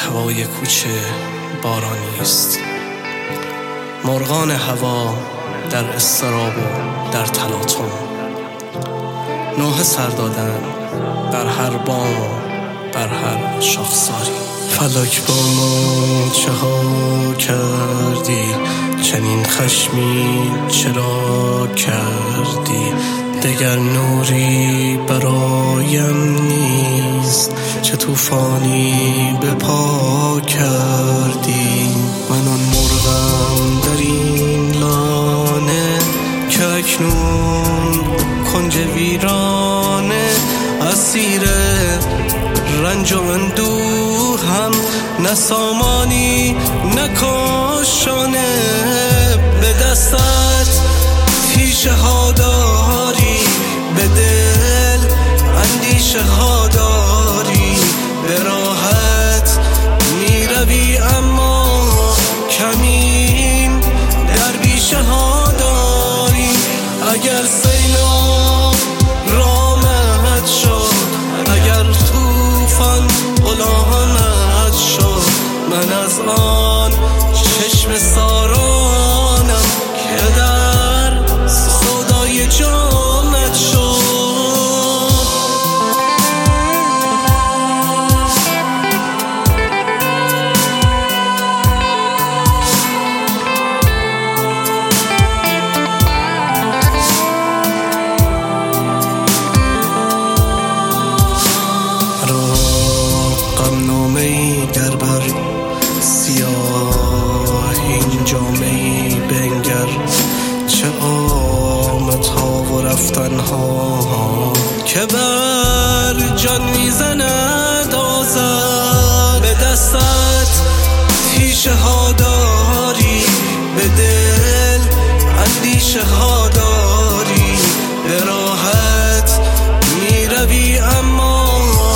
هوای کوچه بارانی است. مرغان هوا در اضطراب و در تلاطم نوحه سر دادن بر هر بام و بر هر شاخساری. فلک با ما چه ها کردی، چنین خشمی چرا کردی؟ دگر نوری برایم نیست، چه طوفانی به پا کردی؟ من آن مرغم در این لانه که اکنون کنج ویرانه، اسیر رنج و اندوهم، نه سامانی نه کاشانه. به دستت تیشه ها داری، به دل اندیشه ها داری، به راحت می روی اما کمین در بیشه ها داری. اگر سیلاب رامت شد، اگر طوفان غلامت شد، من از آن چشم سارانم که در سودای جامت شد. غمنامه‌ای گر بر سیاه این جامه‌ای بنگر، چه آمدها و رفتنها که بر جان میزند آذر. به دستت تیشه ها داری، به دل اندیشه ها داری، به راحت می روی اما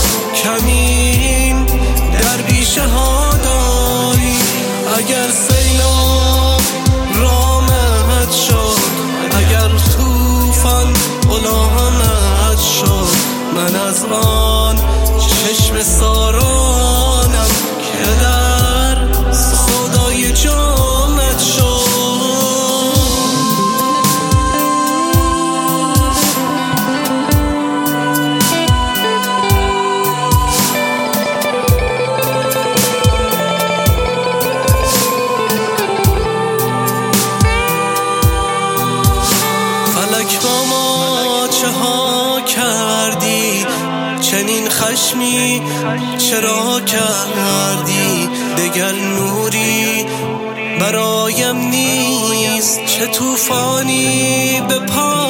کمین در بیشه ها داری. اگر سیلاب رامت شد، اگر طوفان غلامت شد، من از آن چشم سارانم که در سودای جامت شد. با ما چه ها کردی، چنین خشمی چرا کردی؟ دگر نوری برایم نیست، چه طوفانی به پا